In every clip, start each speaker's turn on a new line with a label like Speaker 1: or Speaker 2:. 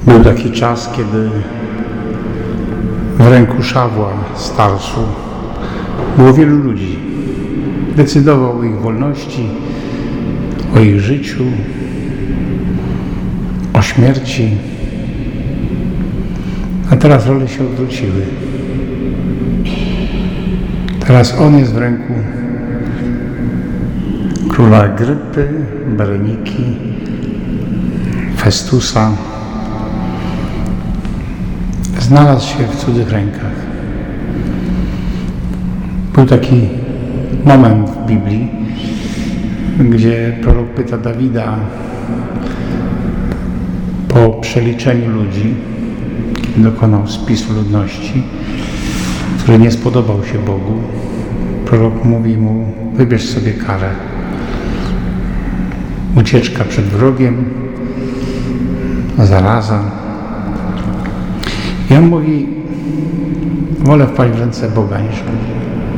Speaker 1: Był taki czas, kiedy w ręku Szawła starsu było wielu ludzi. Decydował o ich wolności, o ich życiu, o śmierci. A teraz role się odwróciły. Teraz on jest w ręku króla Agrypy, Bereniki, Festusa. Znalazł się w cudzych rękach. Był taki moment w Biblii, gdzie prorok pyta Dawida po przeliczeniu ludzi, dokonał spisu ludności, który nie spodobał się Bogu. Prorok mówi mu: wybierz sobie karę. Ucieczka przed wrogiem, zaraza. I on mówi: wolę wpaść w ręce Boga niż ludzi.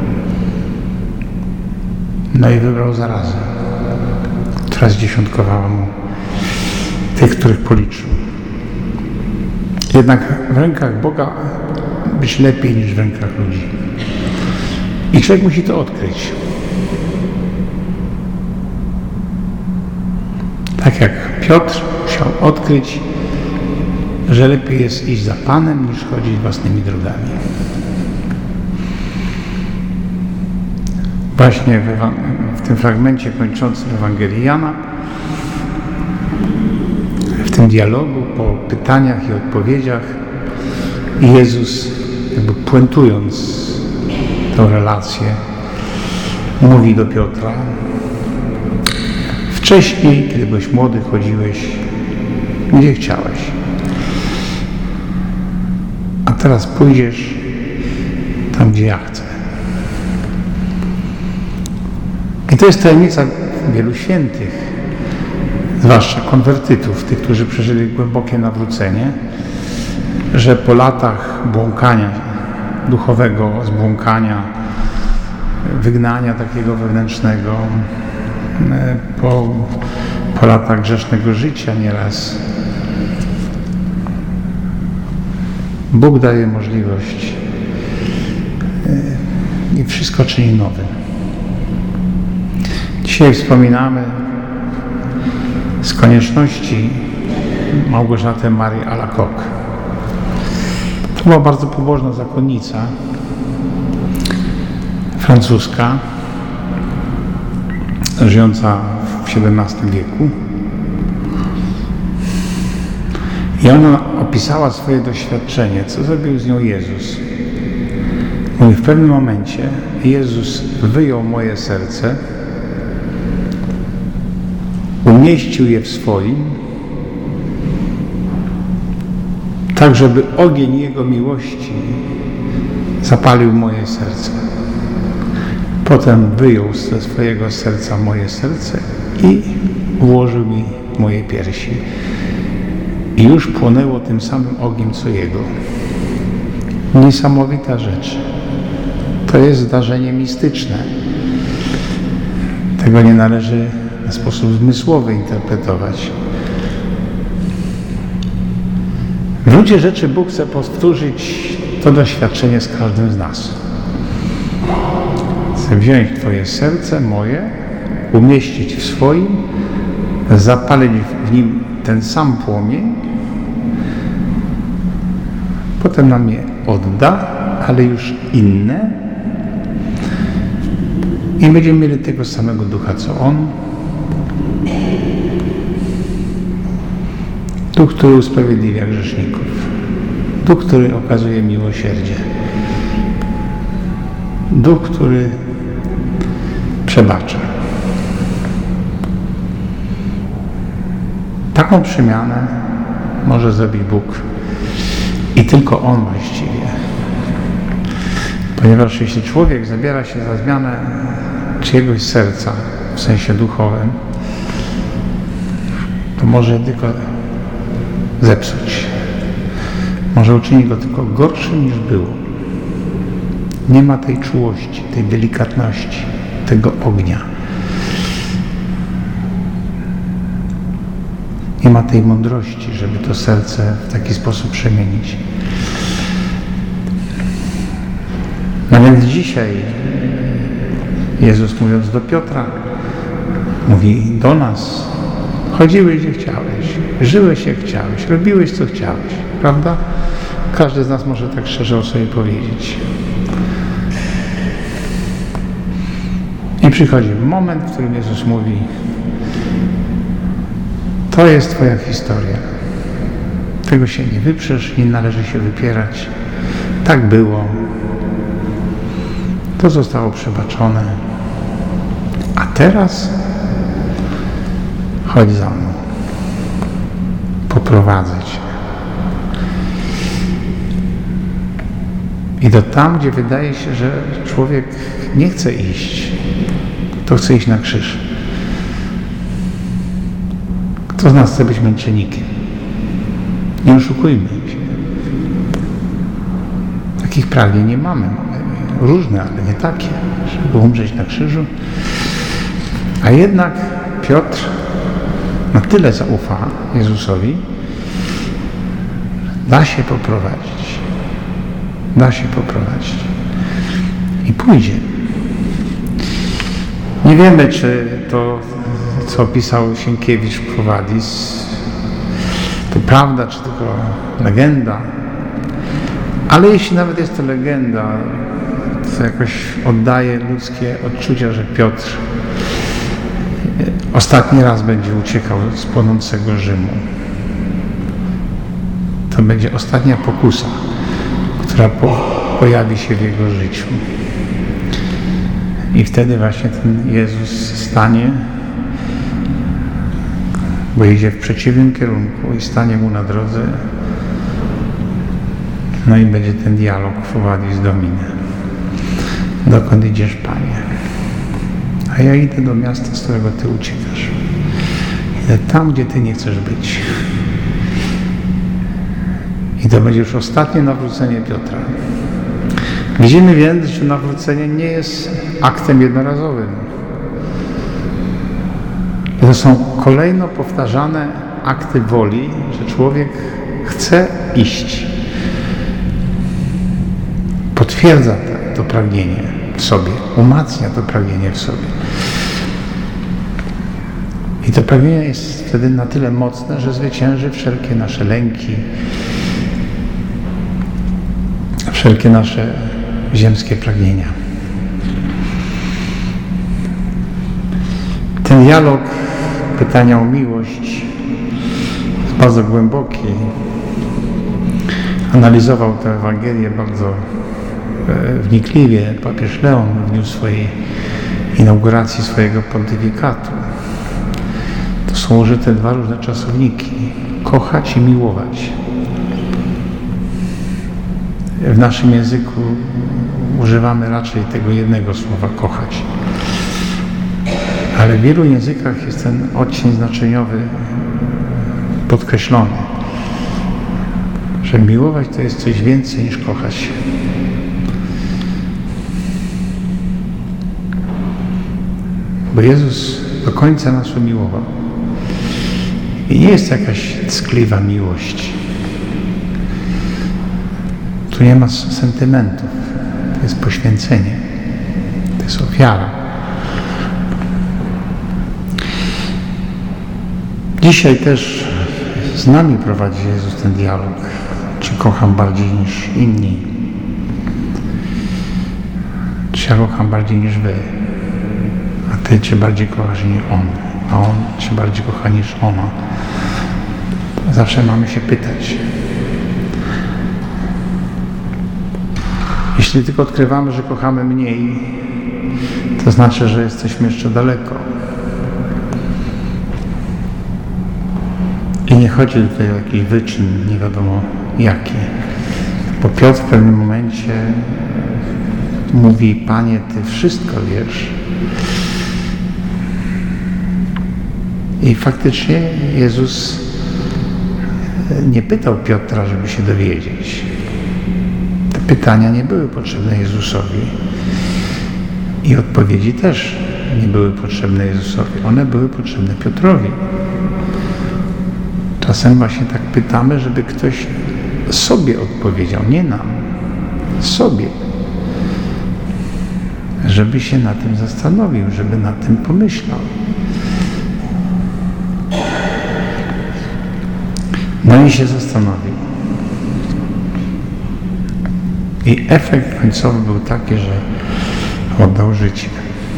Speaker 1: No i wybrał zarazę, która zdziesiątkowała mu tych, których policzył. Jednak w rękach Boga być lepiej niż w rękach ludzi. I człowiek musi to odkryć. Tak jak Piotr musiał odkryć, że lepiej jest iść za Panem, niż chodzić własnymi drogami. Właśnie w tym fragmencie kończącym Ewangelii Jana, w tym dialogu, po pytaniach i odpowiedziach, Jezus, jakby puentując tę relację, mówi do Piotra: wcześniej, kiedy byłeś młody, chodziłeś gdzie chciałeś, a teraz pójdziesz tam, gdzie ja chcę. I to jest tajemnica wielu świętych, zwłaszcza konwertytów, tych, którzy przeżyli głębokie nawrócenie, że po latach błąkania duchowego, zbłąkania, wygnania takiego wewnętrznego, po latach grzesznego życia nieraz, Bóg daje możliwość i wszystko czyni nowym. Dzisiaj wspominamy z konieczności Małgorzatę Marii Alacoque. To była bardzo pobożna zakonnica francuska, żyjąca w XVII wieku. I ona opisała swoje doświadczenie, co zrobił z nią Jezus. Mówi: w pewnym momencie Jezus wyjął moje serce, umieścił je w swoim, tak żeby ogień Jego miłości zapalił moje serce. Potem wyjął ze swojego serca moje serce i włożył mi moje piersi. I już płonęło tym samym ogniem, co Jego. Niesamowita rzecz. To jest zdarzenie mistyczne. Tego nie należy w sposób zmysłowy interpretować. W gruncie rzeczy Bóg chce powtórzyć to doświadczenie z każdym z nas. Chcę wziąć Twoje serce, moje, umieścić w swoim, zapalić w nim ten sam płomień, potem nam je odda, ale już inne, i będziemy mieli tego samego ducha, co On. Duch, który usprawiedliwia grzeszników. Duch, który okazuje miłosierdzie. Duch, który przebacza. Taką przemianę może zrobić Bóg i tylko On właściwie. Ponieważ jeśli człowiek zabiera się za zmianę czyjegoś serca w sensie duchowym, to może tylko zepsuć. Może uczynić go tylko gorszym niż było. Nie ma tej czułości, tej delikatności, tego ognia. Nie ma tej mądrości, żeby to serce w taki sposób przemienić. Nawet dzisiaj Jezus, mówiąc do Piotra, mówi do nas: chodziłeś gdzie chciałeś, żyłeś jak chciałeś, robiłeś co chciałeś, prawda? Każdy z nas może tak szczerze o sobie powiedzieć. I przychodzi moment, w którym Jezus mówi: to jest Twoja historia. Tego się nie wyprzesz, nie należy się wypierać. Tak było. To zostało przebaczone. A teraz chodź za mną. Poprowadzę Cię. I to tam, gdzie wydaje się, że człowiek nie chce iść, to chce iść na krzyż. Kto z nas chce być męczennikiem? Nie oszukujmy się. Takich pragnień nie mamy. Mamy różne, ale nie takie, żeby umrzeć na krzyżu. A jednak Piotr na tyle zaufa Jezusowi, da się poprowadzić. Da się poprowadzić. I pójdzie. Nie wiemy, czy to, co opisał Sienkiewicz w Quo Vadis, to prawda, czy tylko legenda. Ale jeśli nawet jest to legenda, to jakoś oddaje ludzkie odczucia, że Piotr ostatni raz będzie uciekał z płonącego Rzymu. To będzie ostatnia pokusa, która pojawi się w jego życiu. I wtedy właśnie ten Jezus stanie, bo idzie w przeciwnym kierunku i stanie mu na drodze. No i będzie ten dialog Quo Vadis Domine. Dokąd idziesz, Panie? A ja idę do miasta, z którego Ty uciekasz. Idę tam, gdzie Ty nie chcesz być. I to będzie już ostatnie nawrócenie Piotra. Widzimy więc, że nawrócenie nie jest aktem jednorazowym. To są kolejno powtarzane akty woli, że człowiek chce iść. Potwierdza to pragnienie w sobie, umacnia to pragnienie w sobie. I to pragnienie jest wtedy na tyle mocne, że zwycięży wszelkie nasze lęki, wszelkie nasze ziemskie pragnienia. Ten dialog pytania o miłość jest bardzo głęboki. Analizował tę Ewangelię bardzo wnikliwie papież Leon w dniu swojej inauguracji swojego pontyfikatu. To są użyte dwa różne czasowniki. Kochać i miłować. W naszym języku używamy raczej tego jednego słowa kochać. Ale w wielu językach jest ten odcień znaczeniowy podkreślony. Że miłować to jest coś więcej niż kochać. Bo Jezus do końca nas umiłował. I nie jest jakaś ckliwa miłość. Tu nie ma sentymentów. To jest poświęcenie. To jest ofiara. Dzisiaj też z nami prowadzi Jezus ten dialog. Czy kocham bardziej niż inni? Czy ja kocham bardziej niż wy? A ty Cię bardziej kochasz niż on? A on Cię bardziej kocha niż ona? Zawsze mamy się pytać. Jeśli tylko odkrywamy, że kochamy mniej, to znaczy, że jesteśmy jeszcze daleko. I nie chodzi tutaj o jakiś wyczyn, nie wiadomo jaki. Bo Piotr w pewnym momencie mówi: Panie, Ty wszystko wiesz. I faktycznie Jezus nie pytał Piotra, żeby się dowiedzieć. Te pytania nie były potrzebne Jezusowi. I odpowiedzi też nie były potrzebne Jezusowi. One były potrzebne Piotrowi. Czasem właśnie tak pytamy, żeby ktoś sobie odpowiedział, nie nam, sobie. Żeby się na tym zastanowił, żeby nad tym pomyślał. No i się zastanowił. I efekt końcowy był taki, że oddał życie.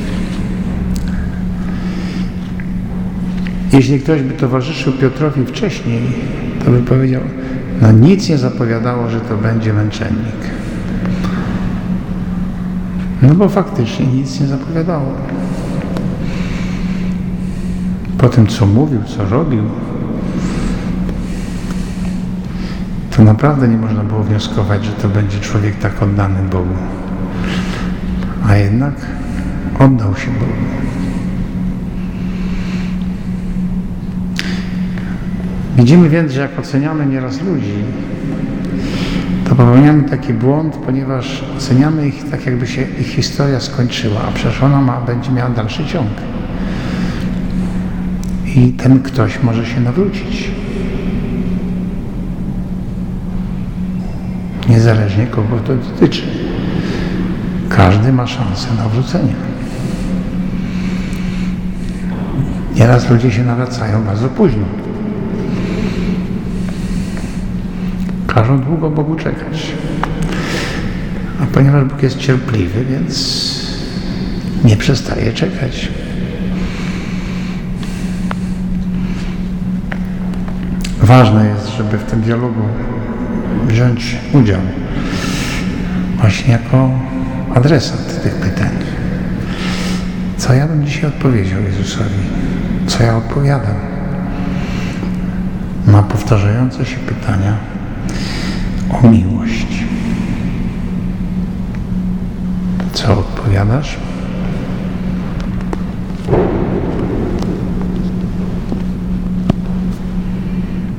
Speaker 1: Jeśli ktoś by towarzyszył Piotrowi wcześniej, to by powiedział, no nic nie zapowiadało, że to będzie męczennik. No bo faktycznie nic nie zapowiadało. Po tym, co mówił, co robił, to naprawdę nie można było wnioskować, że to będzie człowiek tak oddany Bogu. A jednak oddał się Bogu. Widzimy więc, że jak oceniamy nieraz ludzi, to popełniamy taki błąd, ponieważ oceniamy ich tak, jakby się ich historia skończyła, a przecież ona będzie miała dalszy ciąg. I ten ktoś może się nawrócić. Niezależnie kogo to dotyczy. Każdy ma szansę nawrócenia. Nieraz ludzie się nawracają bardzo późno. Każą długo Bogu czekać. A ponieważ Bóg jest cierpliwy, więc nie przestaje czekać. Ważne jest, żeby w tym dialogu wziąć udział właśnie jako adresat tych pytań. Co ja bym dzisiaj odpowiedział Jezusowi? Co ja odpowiadam? Na powtarzające się pytania o miłość. Co odpowiadasz?